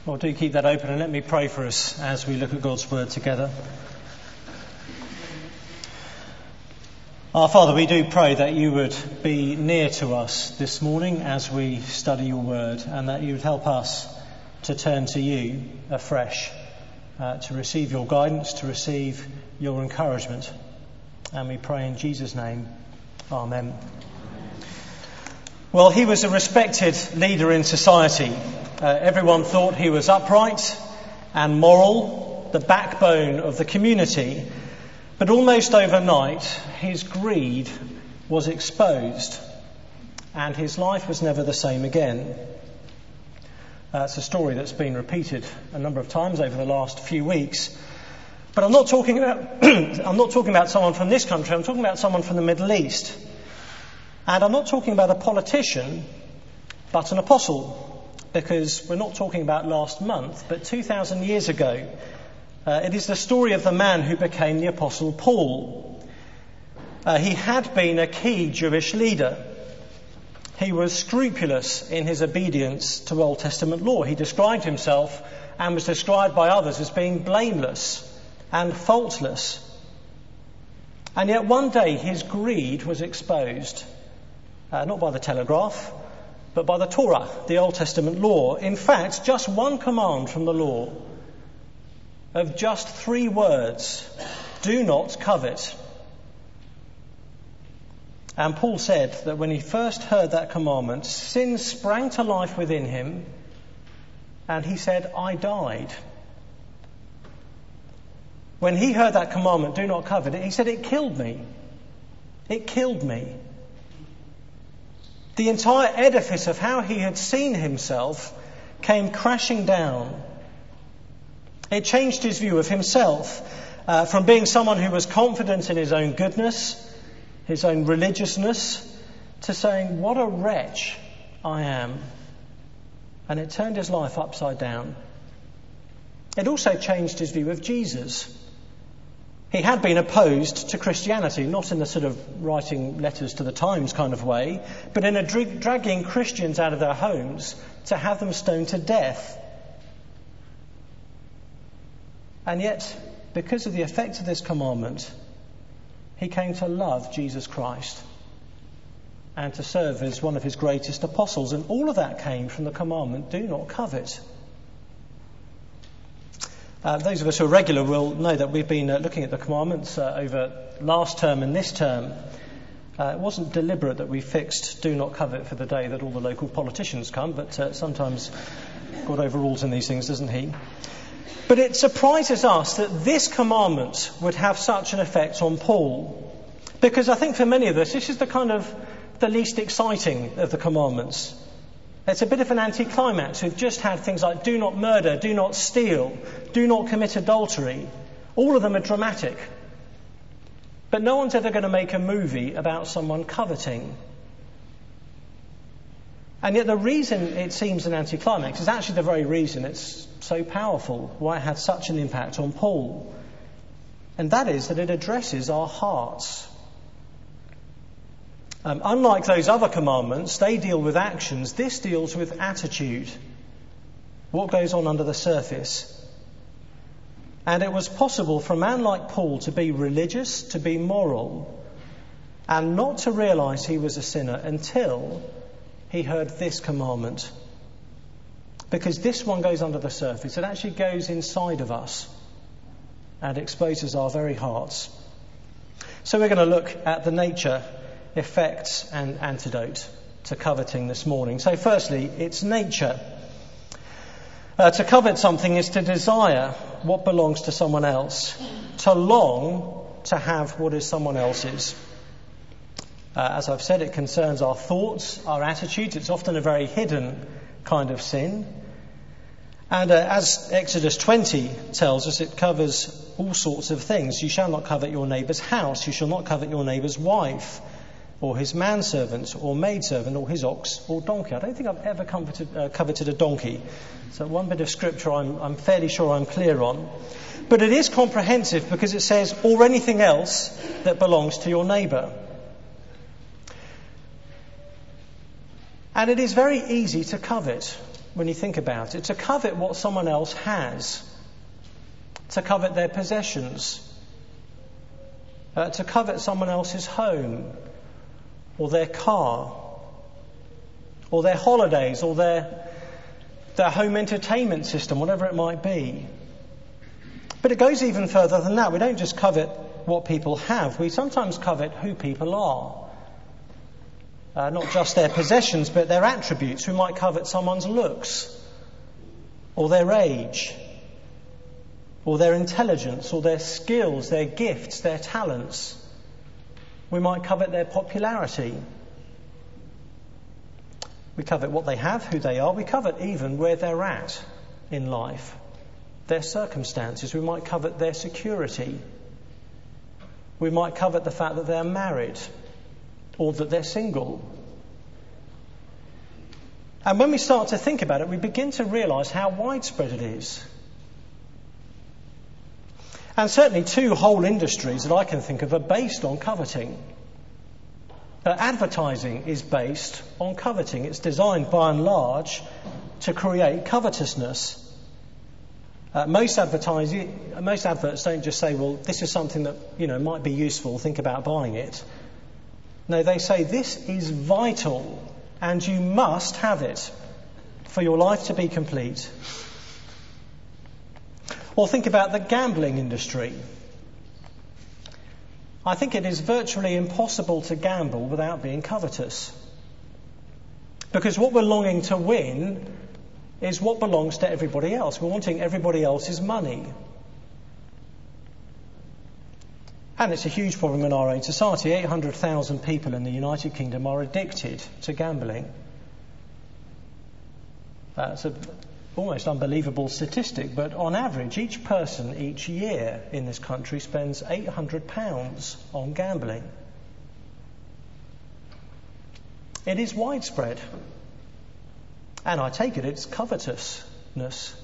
Well, do keep that open and let me pray for us as we look at God's Word together. Our Father, we do pray that you would be near to us this morning as we study your Word, and that you would help us to turn to you afresh, to receive your guidance, to receive your encouragement. And we pray in Jesus' name. Amen. Well, he was a respected leader in society. Everyone thought he was upright and moral, the backbone of the community. But almost overnight, his greed was exposed and his life was never the same again. It's a story that's been repeated a number of times over the last few weeks. But I'm not talking about someone from this country. I'm talking about someone from the Middle East. And I'm not talking about a politician, but an apostle. Because we're not talking about last month, but 2,000 years ago. It is the story of the man who became the Apostle Paul. He had been a key Jewish leader. He was scrupulous in his obedience to Old Testament law. He described himself and was described by others as being blameless and faultless. And yet one day his greed was exposed, not by the Telegraph, but by the Torah, the Old Testament law. In fact, just one command from the law of just 3 words: do not covet. And Paul said that when he first heard that commandment, sin sprang to life within him, and he said, I died. When he heard that commandment, do not covet, he said, it killed me. It killed me. The entire edifice of how he had seen himself came crashing down. It changed his view of himself from being someone who was confident in his own goodness, his own religiousness, to saying, what a wretch I am. And it turned his life upside down. It also changed his view of Jesus. He had been opposed to Christianity, not in the sort of writing letters to the Times kind of way, but in a dragging Christians out of their homes to have them stoned to death. And yet, because of the effect of this commandment, he came to love Jesus Christ and to serve as one of his greatest apostles. And all of that came from the commandment, do not covet. Those of us who are regular will know that we've been looking at the commandments over last term and this term. It wasn't deliberate that we fixed do not covet for the day that all the local politicians come, but sometimes God overrules in these things, doesn't he? But it surprises us that this commandment would have such an effect on Paul. Because I think for many of us, this is the least exciting of the commandments. It's a bit of an anticlimax. We've just had things like do not murder, do not steal, do not commit adultery. All of them are dramatic. But no one's ever going to make a movie about someone coveting. And yet the reason it seems an anticlimax is actually the very reason it's so powerful, why it had such an impact on Paul. And that is that it addresses our hearts. Unlike those other commandments, they deal with actions. This deals with attitude. What goes on under the surface. And it was possible for a man like Paul to be religious, to be moral, and not to realise he was a sinner until he heard this commandment. Because this one goes under the surface. It actually goes inside of us and exposes our very hearts. So we're going to look at the nature, effects and antidote to coveting this morning. So firstly, its nature. To covet something is to desire what belongs to someone else, to long to have what is someone else's. As I've said, it concerns our thoughts, our attitudes. It's often a very hidden kind of sin. And as Exodus 20 tells us, it covers all sorts of things. You shall not covet your neighbour's house. You shall not covet your neighbour's wife, or his manservant, or maidservant, or his ox, or donkey. I don't think I've ever coveted a donkey. So one bit of scripture I'm fairly sure I'm clear on. But it is comprehensive because it says, or anything else that belongs to your neighbour. And it is very easy to covet. when you think about it. To covet what someone else has. To covet their possessions. To covet someone else's home. Or their car. Or their holidays. Or their home entertainment system, whatever it might be. But it goes even further than that. We don't just covet what people have. We sometimes covet who people are. Not just their possessions, but their attributes. We might covet someone's looks, or their age, or their intelligence, or their skills, their gifts, their talents. We might covet their popularity. We covet what they have, who they are. We covet even where they're at in life, their circumstances. We might covet their security. We might covet the fact that they're married or that they're single. And when we start to think about it, we begin to realise how widespread it is. And certainly 2 whole industries that I can think of are based on coveting. Advertising is based on coveting. It's designed by and large to create covetousness. Most adverts don't just say, well, this is something that, might be useful, think about buying it. No, they say this is vital and you must have it for your life to be complete. Or think about the gambling industry. I think it is virtually impossible to gamble without being covetous. Because what we're longing to win is what belongs to everybody else. We're wanting everybody else's money. And it's a huge problem in our own society. 800,000 people in the United Kingdom are addicted to gambling. It's an almost unbelievable statistic, but on average, each person each year in this country spends £800 on gambling. It is widespread. And I take it's covetousness.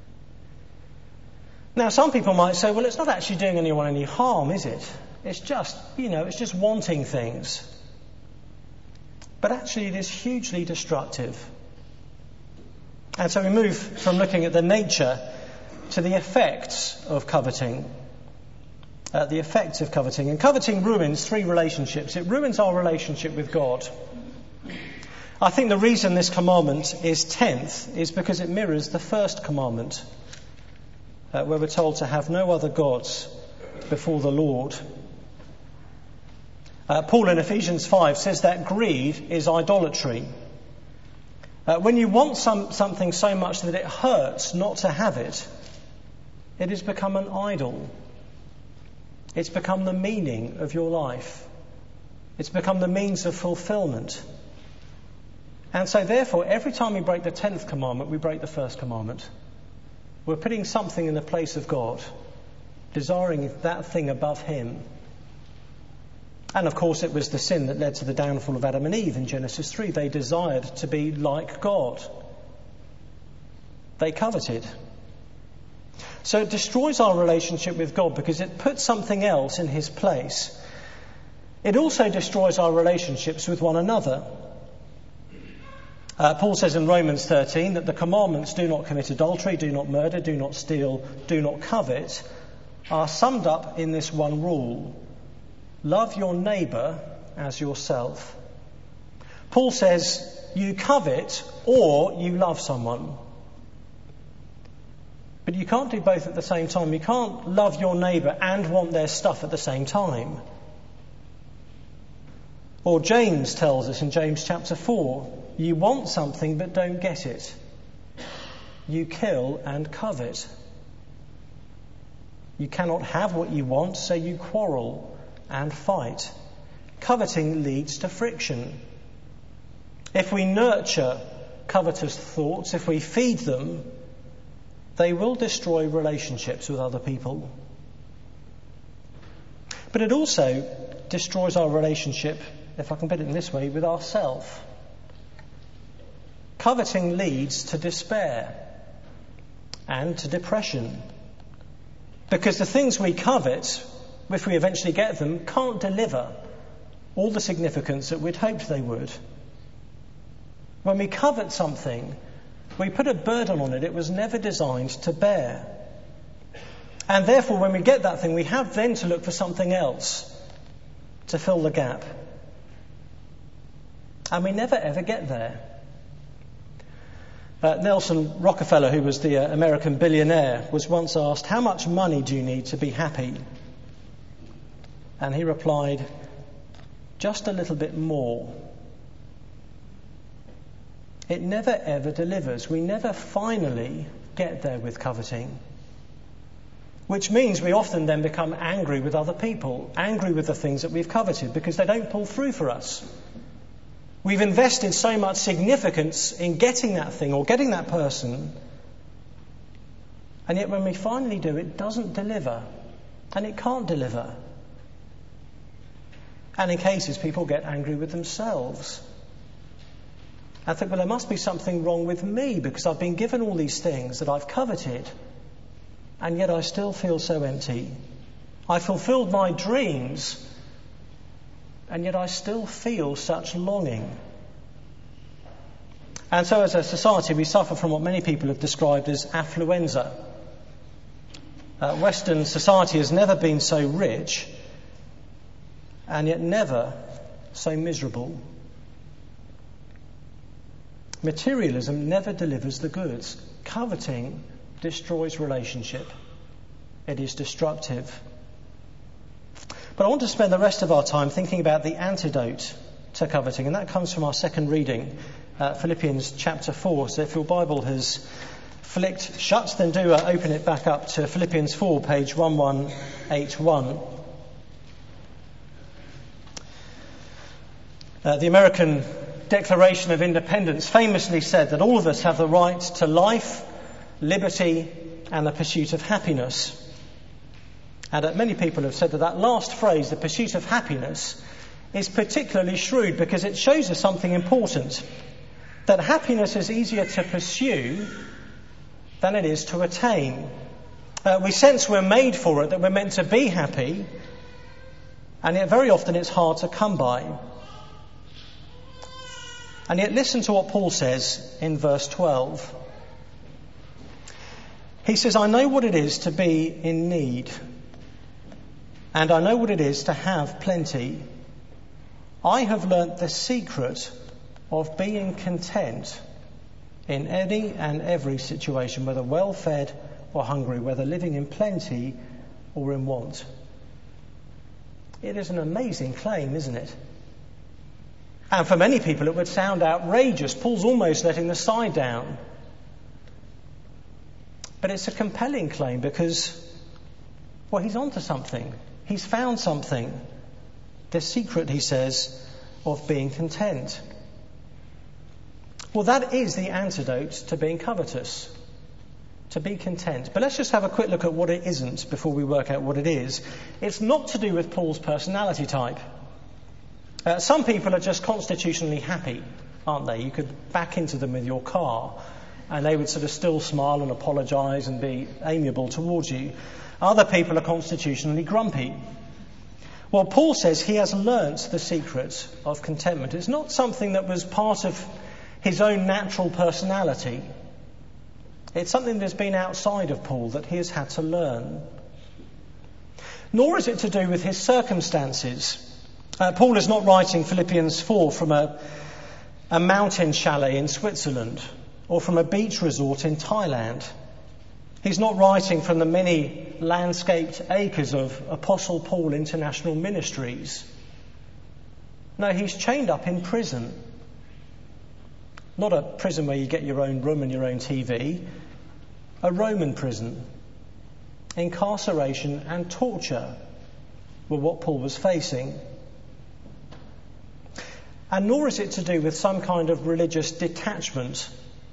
Now, some people might say, well, it's not actually doing anyone any harm, is it? It's just, it's just wanting things. But actually, it is hugely destructive. And so we move from looking at the nature to the effects of coveting. The effects of coveting. And coveting ruins 3 relationships. It ruins our relationship with God. I think the reason this commandment is 10th is because it mirrors the first commandment, where we're told to have no other gods before the Lord. Paul in Ephesians 5 says that greed is idolatry. When you want something so much that it hurts not to have it, it has become an idol. It's become the meaning of your life. It's become the means of fulfillment. And so therefore, every time we break the 10th commandment, we break the first commandment. We're putting something in the place of God, desiring that thing above him. And of course, it was the sin that led to the downfall of Adam and Eve in Genesis 3. They desired to be like God. They coveted. So it destroys our relationship with God because it puts something else in his place. It also destroys our relationships with one another. Paul says in Romans 13 that the commandments do not commit adultery, do not murder, do not steal, do not covet are summed up in this one rule. Love your neighbour as yourself. Paul says you covet or you love someone. But you can't do both at the same time. You can't love your neighbour and want their stuff at the same time. Or James tells us in James chapter 4, you want something but don't get it. You kill and covet. You cannot have what you want, so you quarrel and fight. Coveting leads to friction. If we nurture covetous thoughts, if we feed them, they will destroy relationships with other people. But it also destroys our relationship, if I can put it in this way, with ourselves. Coveting leads to despair and to depression. Because the things we covet, if we eventually get them, can't deliver all the significance that we'd hoped they would. When we covet something, We put a burden on it it was never designed to bear. And therefore, when we get that thing, we have then to look for something else to fill the gap. And we never ever get there. Nelson Rockefeller, who was the American billionaire, was once asked, "How much money do you need to be happy?" And he replied, "Just a little bit more." It never ever delivers. We never finally get there with coveting. Which means we often then become angry with other people, angry with the things that we've coveted because they don't pull through for us. We've invested so much significance in getting that thing or getting that person, and yet when we finally do, it doesn't deliver, and it can't deliver. And in cases, people get angry with themselves. I think, well, there must be something wrong with me because I've been given all these things that I've coveted, and yet I still feel so empty. I fulfilled my dreams, and yet I still feel such longing. And so as a society, we suffer from what many people have described as affluenza. Western society has never been so rich, and yet never so miserable. Materialism never delivers the goods. Coveting destroys relationship. It is destructive. But I want to spend the rest of our time thinking about the antidote to coveting, and that comes from our second reading, Philippians chapter 4. So if your Bible has flicked shut, then do open it back up to Philippians 4, page 1181. The American Declaration of Independence famously said that all of us have the right to life, liberty, and the pursuit of happiness. And many people have said that last phrase, the pursuit of happiness, is particularly shrewd because it shows us something important. That happiness is easier to pursue than it is to attain. We sense we're made for it, that we're meant to be happy, and yet very often it's hard to come by. And yet listen to what Paul says in verse 12. He says, "I know what it is to be in need, and I know what it is to have plenty. I have learnt the secret of being content in any and every situation, whether well-fed or hungry, whether living in plenty or in want." It is an amazing claim, isn't it? And for many people it would sound outrageous. Paul's almost letting the side down. But it's a compelling claim because, well, he's onto something. He's found something. The secret, he says, of being content. Well, that is the antidote to being covetous. To be content. But let's just have a quick look at what it isn't before we work out what it is. It's not to do with Paul's personality type. Some people are just constitutionally happy, aren't they? You could back into them with your car and they would sort of still smile and apologise and be amiable towards you. Other people are constitutionally grumpy. Well, Paul says he has learnt the secret of contentment. It's not something that was part of his own natural personality. It's something that's been outside of Paul that he has had to learn. Nor is it to do with his circumstances. Paul is not writing Philippians 4 from a mountain chalet in Switzerland or from a beach resort in Thailand. He's not writing from the many landscaped acres of Apostle Paul International Ministries. No, he's chained up in prison. Not a prison where you get your own room and your own TV. A Roman prison. Incarceration and torture were what Paul was facing. And nor is it to do with some kind of religious detachment.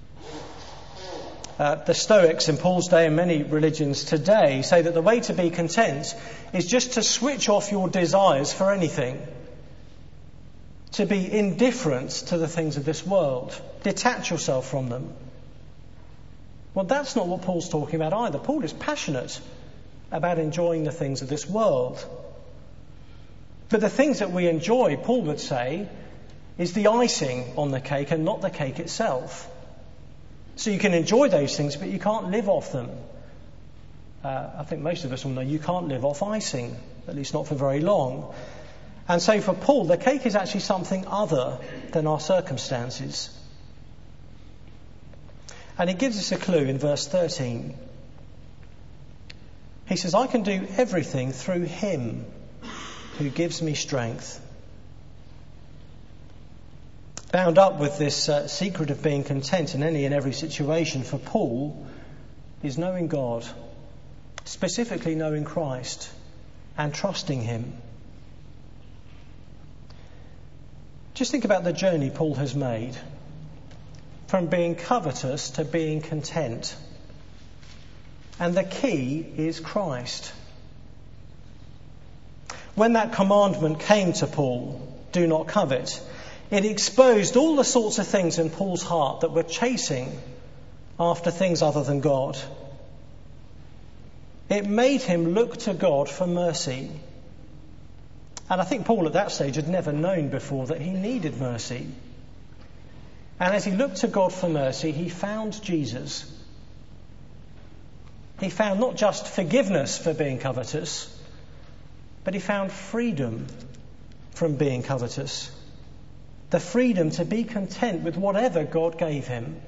The Stoics in Paul's day and many religions today say that the way to be content is just to switch off your desires for anything. To be indifferent to the things of this world. Detach yourself from them. Well, that's not what Paul's talking about either. Paul is passionate about enjoying the things of this world. But the things that we enjoy, Paul would say, is the icing on the cake and not the cake itself. So you can enjoy those things, but you can't live off them. I think most of us will know you can't live off icing, at least not for very long. And so for Paul, the cake is actually something other than our circumstances. And he gives us a clue in verse 13. He says, I can do everything through him who gives me strength. Bound up with this secret of being content in any and every situation for Paul is knowing God, specifically knowing Christ and trusting him. Just think about the journey Paul has made from being covetous to being content. And the key is Christ. When that commandment came to Paul, do not covet, it exposed all the sorts of things in Paul's heart that were chasing after things other than God. It made him look to God for mercy. And I think Paul at that stage had never known before that he needed mercy. And as he looked to God for mercy, he found Jesus. He found not just forgiveness for being covetous, but he found freedom from being covetous. The freedom to be content with whatever God gave him.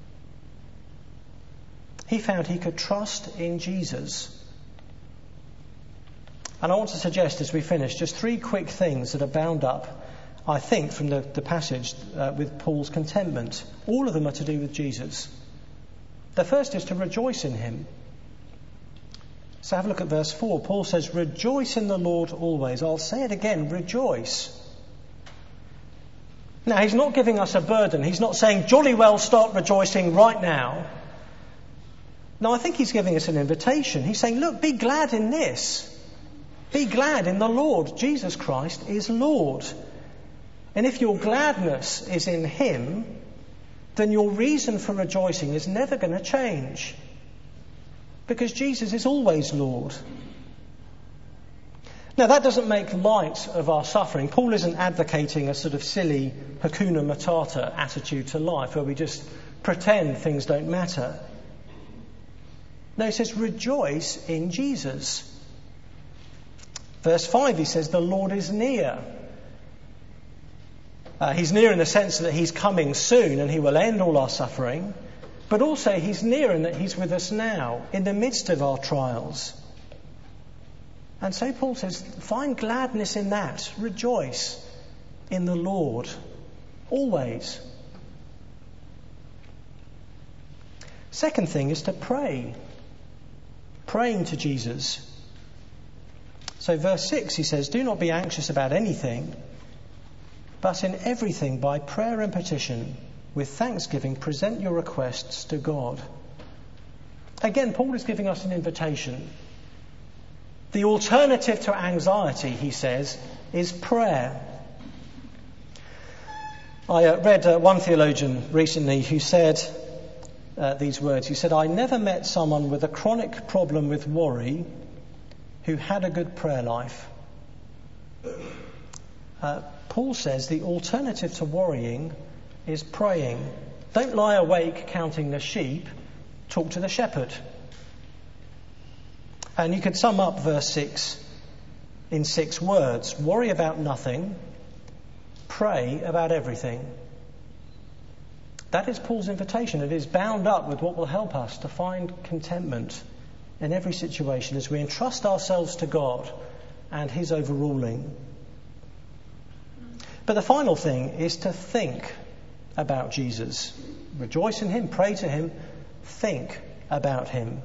He found he could trust in Jesus. And I want to suggest as we finish just 3 quick things that are bound up, I think, from the passage with Paul's contentment. All of them are to do with Jesus. The first is to rejoice in him. So have a look at verse 4. Paul says, rejoice in the Lord always. I'll say it again, rejoice. Now, he's not giving us a burden. He's not saying, jolly well start rejoicing right now. No, I think he's giving us an invitation. He's saying, look, be glad in this. Be glad in the Lord. Jesus Christ is Lord. And if your gladness is in him, then your reason for rejoicing is never going to change. Because Jesus is always Lord. Now, that doesn't make light of our suffering. Paul isn't advocating a sort of silly Hakuna Matata attitude to life where we just pretend things don't matter. No, he says, rejoice in Jesus. Verse 5, he says, the Lord is near. He's near in the sense that he's coming soon and he will end all our suffering. But also he's near in that he's with us now, in the midst of our trials. And so Paul says, find gladness in that. Rejoice in the Lord. Always. Second thing is to pray. Praying to Jesus. So verse 6, he says, do not be anxious about anything, but in everything by prayer and petition, with thanksgiving, present your requests to God. Again, Paul is giving us an invitation. The alternative to anxiety, he says, is prayer. I read one theologian recently who said these words. He said, I never met someone with a chronic problem with worry who had a good prayer life. Paul says the alternative to worrying is praying. Don't lie awake counting the sheep. Talk to the shepherd. And you could sum up verse 6 in 6 words. Worry about nothing. Pray about everything. That is Paul's invitation. It is bound up with what will help us to find contentment in every situation as we entrust ourselves to God and his overruling. But the final thing is to think about Jesus. Rejoice in him, pray to him, think about him.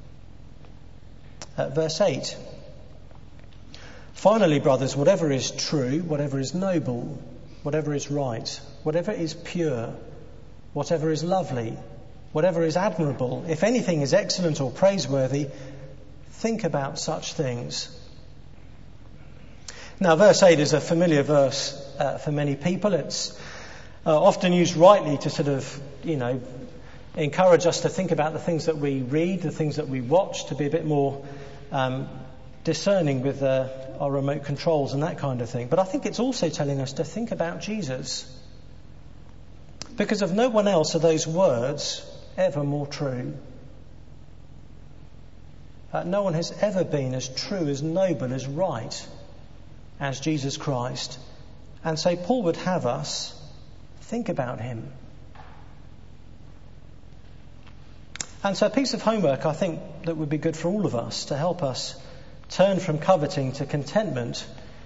Verse 8. Finally, brothers, whatever is true, whatever is noble, whatever is right, whatever is pure, whatever is lovely, whatever is admirable, if anything is excellent or praiseworthy, think about such things. Now, verse 8 is a familiar verse for many people. It's often used rightly to sort of, encourage us to think about the things that we read, the things that we watch, to be a bit more discerning with our remote controls and that kind of thing. But I think it's also telling us to think about Jesus. Because of no one else are those words ever more true. No one has ever been as true, as noble, as right as Jesus Christ. And so Paul would have us think about him. And so a piece of homework I think that would be good for all of us to help us turn from coveting to contentment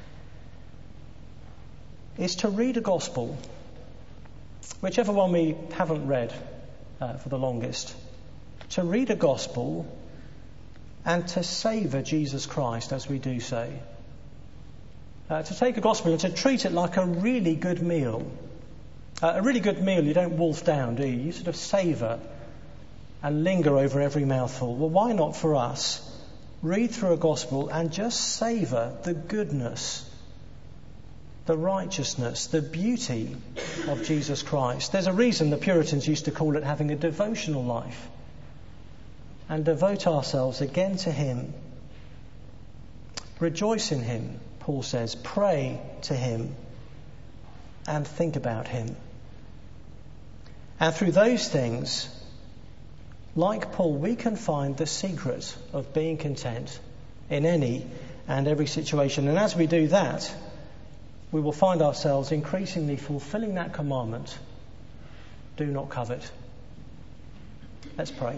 is to read a gospel, whichever one we haven't read for the longest, to read a gospel and to savour Jesus Christ as we do so. To take a gospel and to treat it like a really good meal. A really good meal you don't wolf down, do you? You sort of savour and linger over every mouthful. Well, why not for us read through a gospel and just savour the goodness, the righteousness, the beauty of Jesus Christ. There's a reason the Puritans used to call it having a devotional life. And devote ourselves again to him. Rejoice in him, Paul says. Pray to him and think about him. And through those things, like Paul, we can find the secret of being content in any and every situation. And as we do that, we will find ourselves increasingly fulfilling that commandment. Do not covet. Let's pray.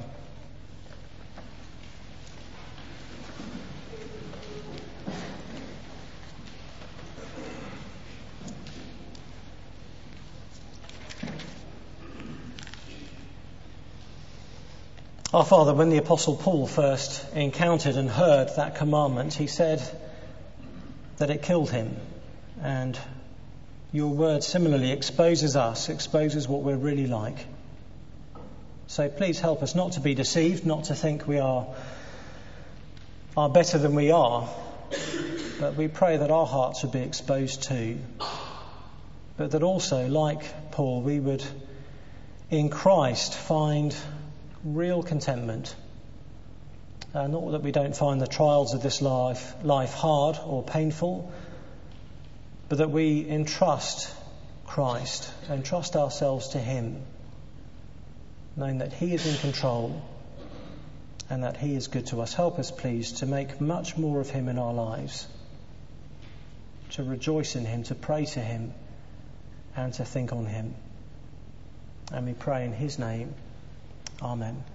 Our Father, when the Apostle Paul first encountered and heard that commandment, he said that it killed him. And your word similarly exposes what we're really like. So please help us not to be deceived, not to think we are better than we are, but we pray that our hearts would be exposed too. But that also, like Paul, we would in Christ find real contentment. Not that we don't find the trials of this life hard or painful, but that we entrust Christ, entrust ourselves to him, knowing that he is in control and that he is good to us. Help us, please, to make much more of him in our lives, to rejoice in him, to pray to him, and to think on him. And we pray in his name. Amen.